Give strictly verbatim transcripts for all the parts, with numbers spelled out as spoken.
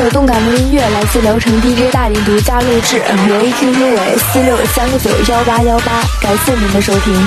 首动感的音乐来自聊城 D J 大领读加录制，联系 Q Q 为四六三个九幺八幺八，感谢您的收听。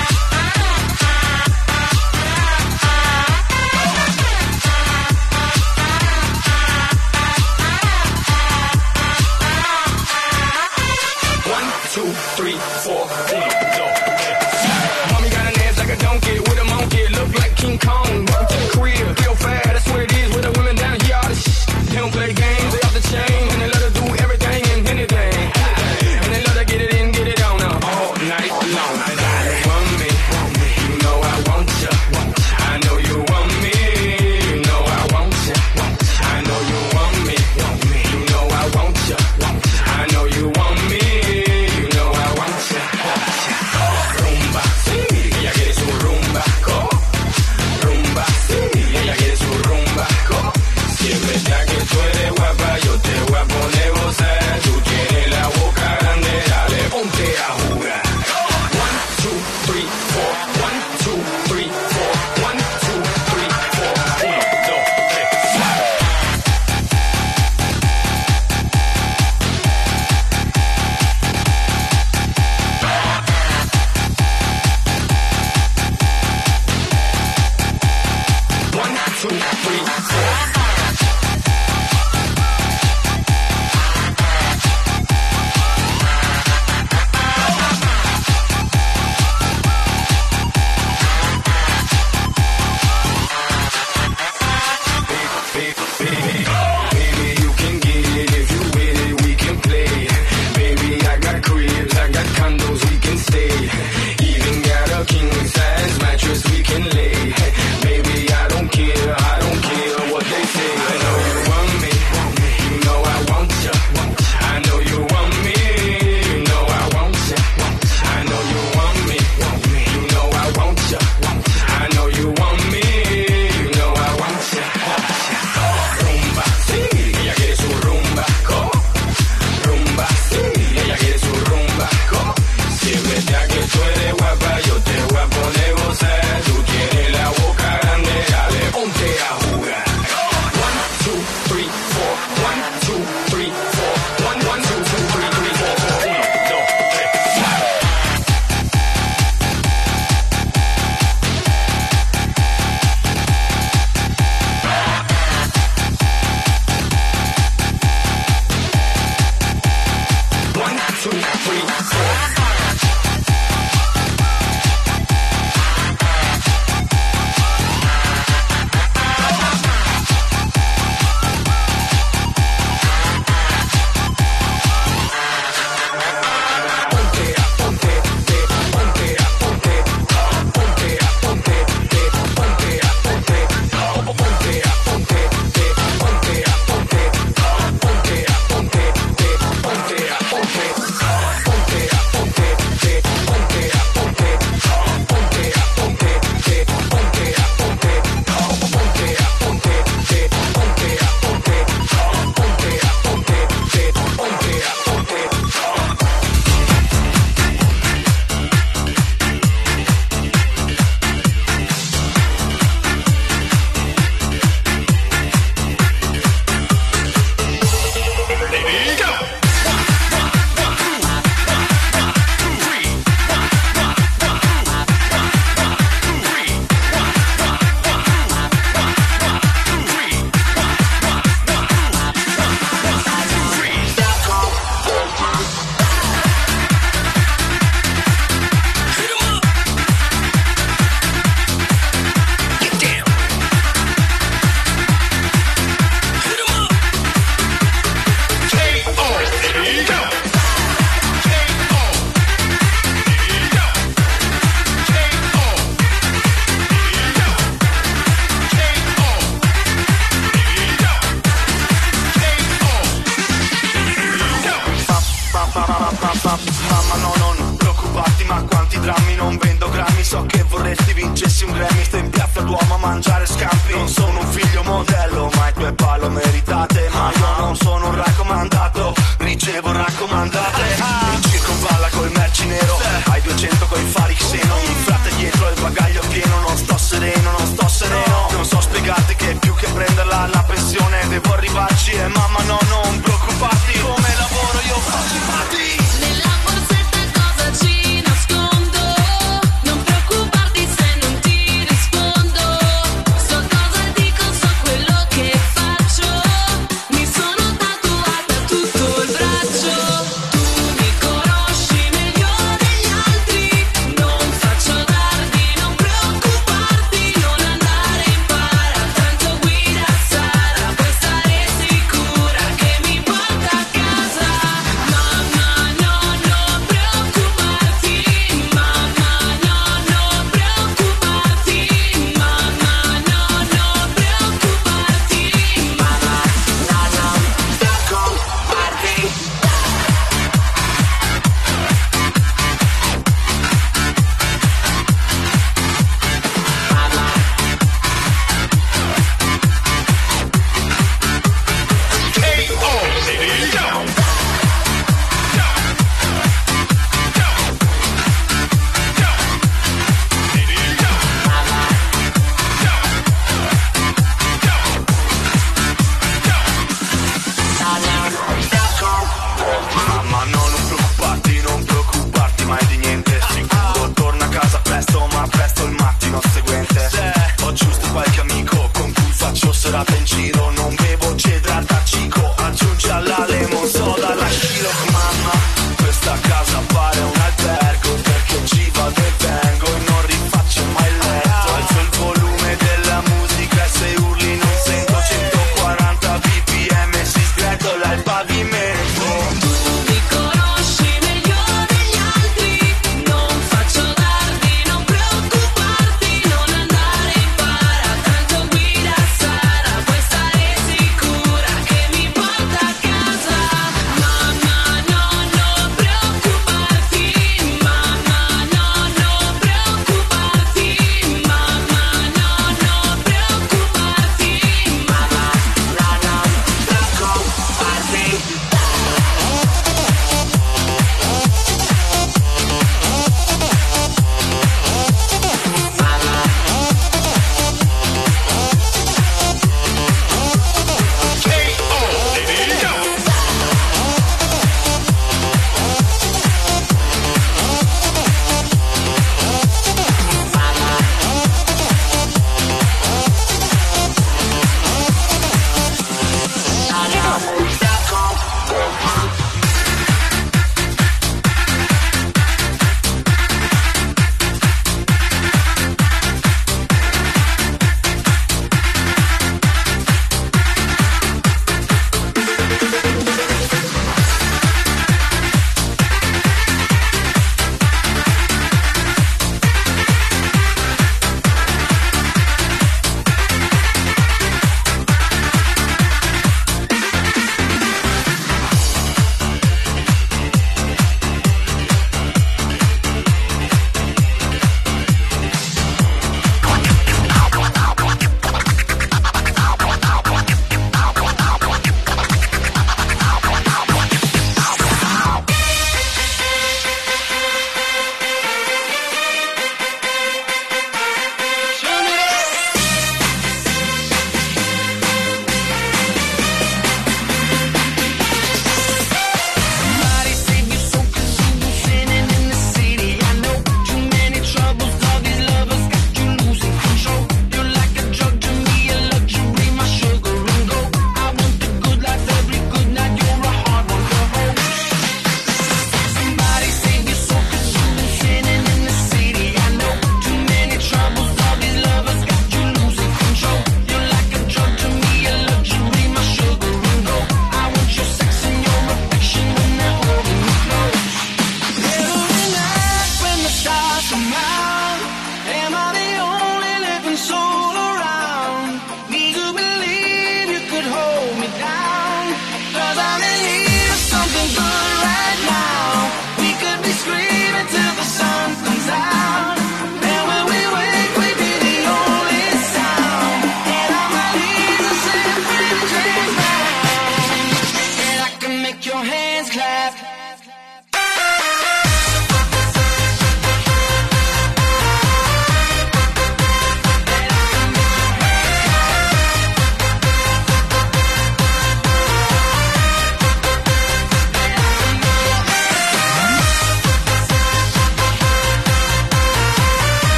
Mamma no, non preoccuparti, ma quanti drammi, non vendo grammi. So che vorresti vincessi un Grammy. Sto in piazza Duomo a mangiare scampi. Non sono un figlio modello, ma i tuoi palo meritate. Ma io non sono un raccomandato, ricevo raccomandate. In circonvalla col merci nero, hai duecento coi fari xeno. In frate dietro il bagaglio pieno, non sto sereno, non sto sereno. Non so spiegarti che più che prenderla la pensione devo arrivarci e ma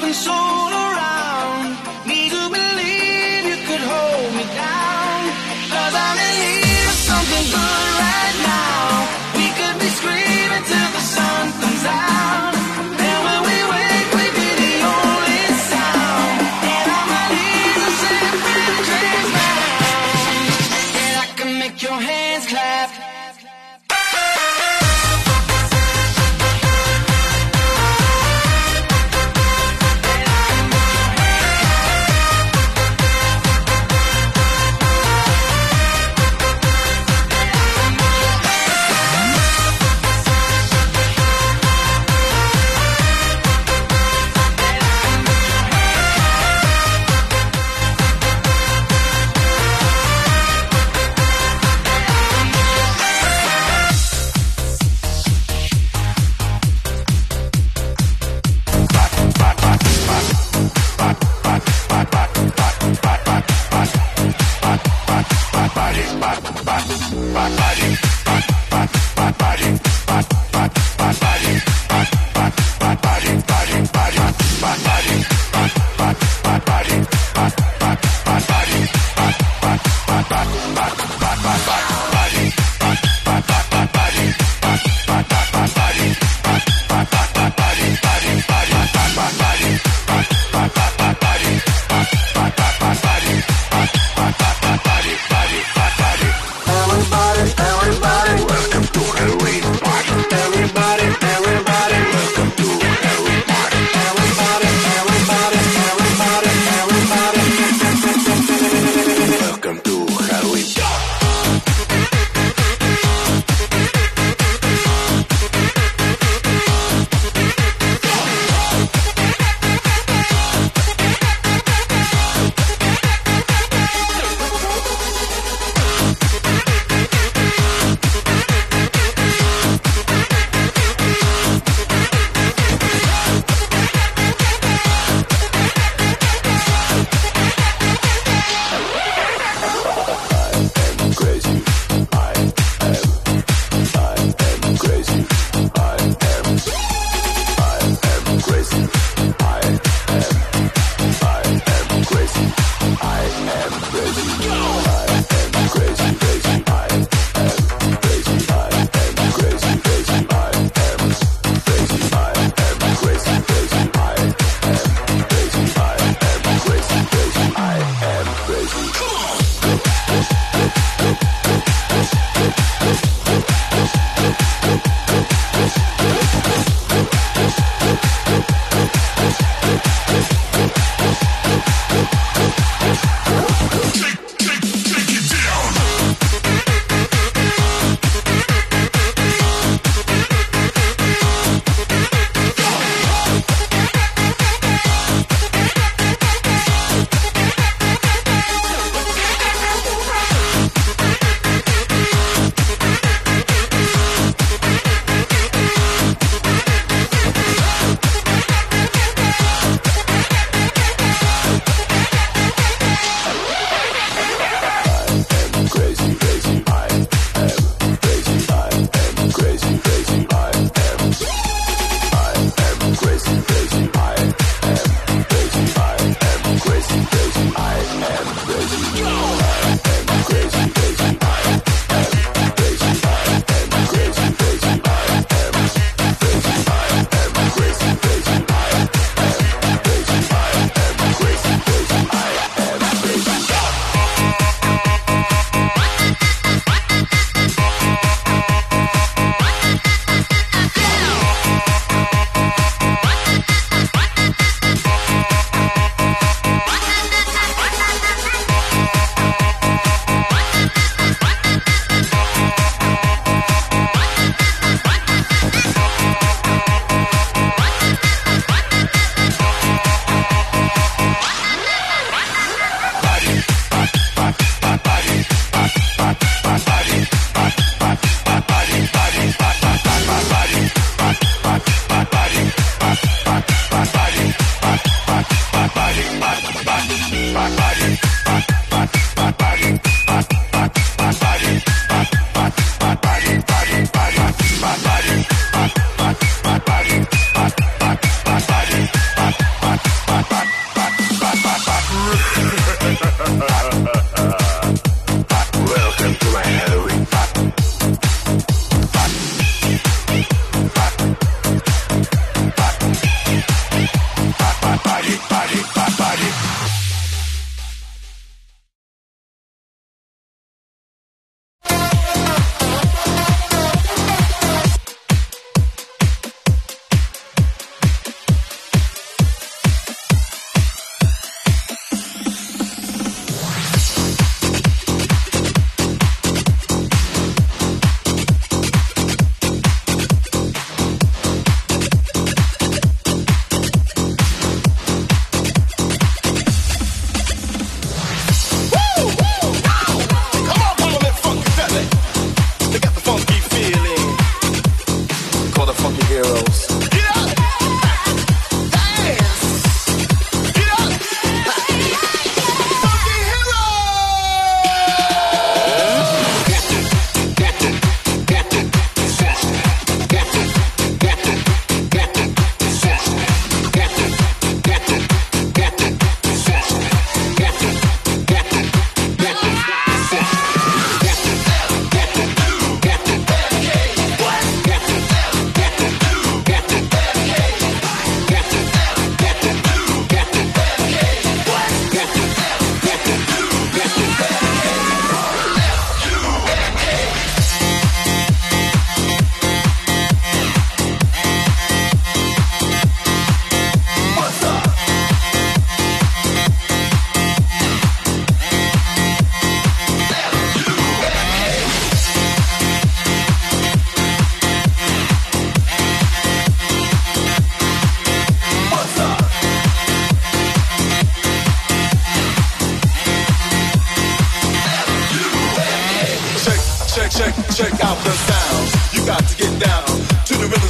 and soul around me to believe you could hold me down. Cause I'm in need of something good right now. We could be screaming till the sun comes out. And when we wake, we'd be the only sound. And on my knees, I say, pretty dreams now. And I can make your hands clap. And I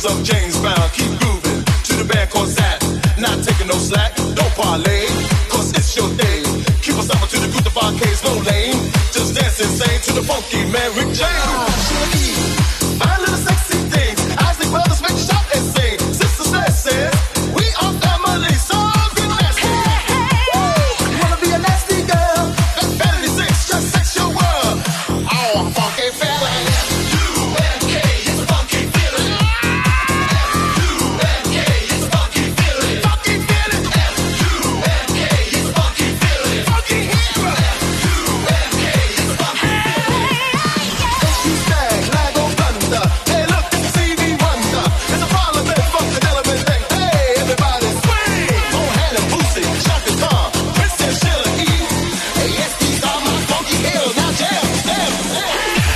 up James Brown, keep grooving to the band called Zach. Not taking no slack, don't parlay, cause it's your day. Keep us up to the group of arcades, no lane. Just dance insane to the funky man, Rick James. Find little sexy things, I think brothers make shop and sing. Sisters, listen, we are family, so be nasty. Hey, hey, hey. Wanna be a nasty girl? That's Vanity Six, just sex your world. Oh, funky feeling. U N K, it's a funky feeling. U N K, it's a funky feeling. Funky feeling. U N K, it's a funky feeling. Funky hero. U N K, it's a funky feeling. Don't you stag, lag on thunder. Hey, look, it's Stevie Wonder. It's a parliament, funkadelic thing. Hey, everybody swing. Mohan and Boosie, Chaka Khan, Prince and Sheila E. Hey, yes, these are my funky heroes. Now jam, jam, jam.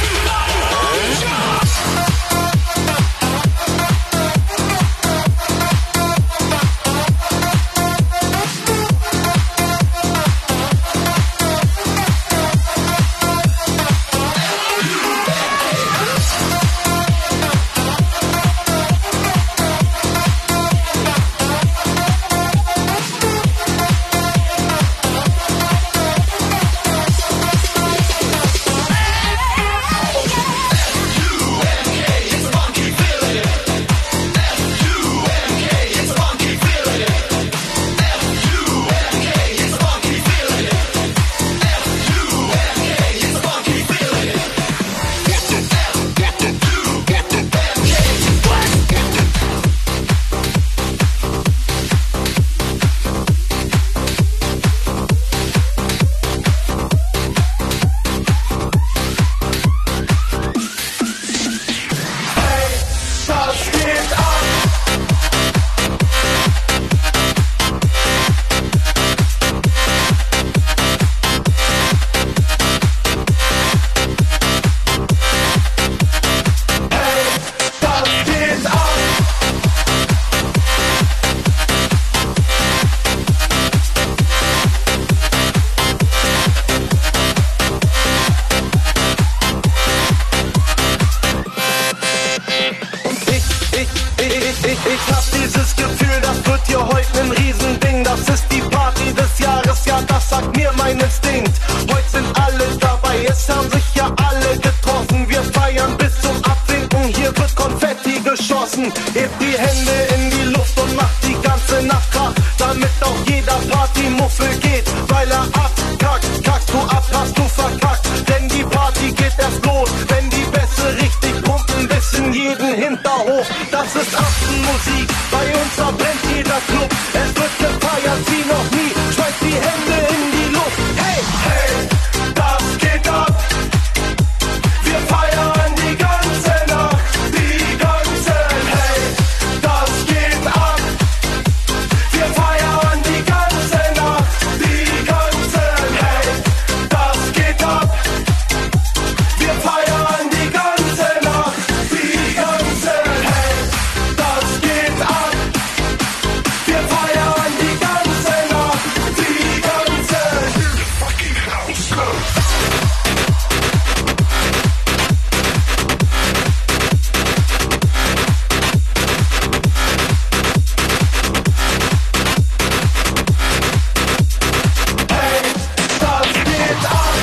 Ich hab dieses Gefühl, das wird hier heute ein Riesending. Das ist die Party des Jahres, ja, das sagt mir mein Instinkt. Heute sind alle dabei, es haben sich ja alle getroffen. Wir feiern bis zum Abwinken, hier wird Konfetti geschossen. Hebt die Hände in die Luft und macht die ganze Nacht Krach, damit auch jeder Partymuffel geht, weil er abkackt. Kackst du ab, hast du verkackt, denn die Party geht erst los, wenn die Bässe richtig pumpen bis in jeden Hinterhof. Das ist Aftenmusik, bei uns verbrennt jeder Club. Es wird gefeiert wie noch nie, schmeißt die Hände in die Luft. Hey, hey, das geht ab. Wir feiern die ganze Nacht, die ganze, hey, das geht ab. Wir feiern die ganze Nacht, die ganze, hey, das geht ab. Wir feiern die ganze Nacht, die ganze, hey, das geht ab. Wir feiern die ganze Nacht, die ganze fucking house club. Hey, das geht ab.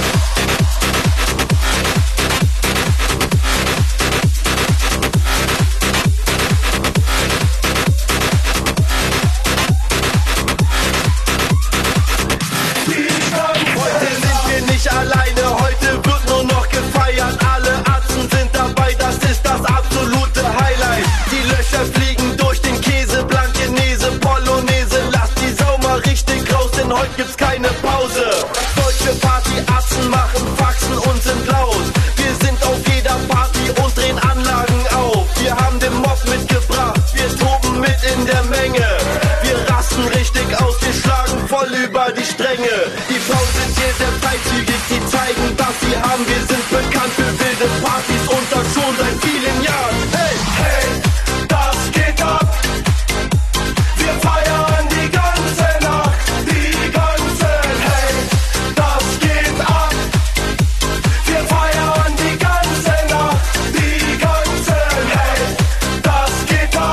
Heute sind wir nicht alleine, heute wird nur noch gefeiert. Alle Atzen sind dabei, das ist das absolute Highlight. Die Löcher fliegen durch den Käse, Blankenese, Polonaise. Lass die Sau mal richtig raus, denn heute gibt's keine Pause. Deutsche Party-Atzen machen Faxen und sind laut. Wir sind auf jeder Party und drehen Anlagen auf. Wir haben den Mob mitgebracht, wir toben mit in der Menge. Wir rasten richtig aus, wir schlagen voll über die Stränge. Die Frauen sind hier sehr freizügig, die zeigen, was sie haben. Wir sind bekannt für wilde Partys und das schon seit vielen Jahren. Hey, hey, das geht ab. Wir feiern die ganze Nacht, die ganze, hey, das geht ab. Wir feiern die ganze Nacht, die ganze, hey, das geht ab.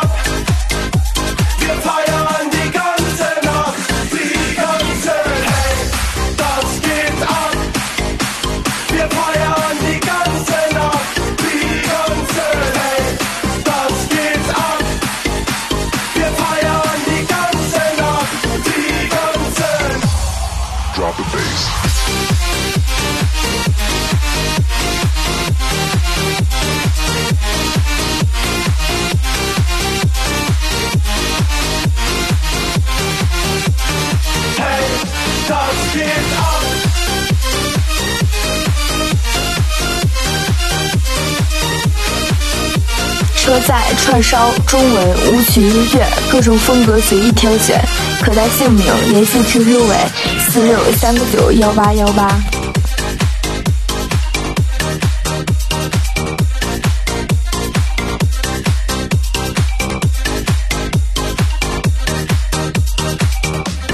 车载、串烧、中文、舞曲音乐，各种风格随意挑选，可带姓名联系 Q Q 为四六三个九幺八幺八。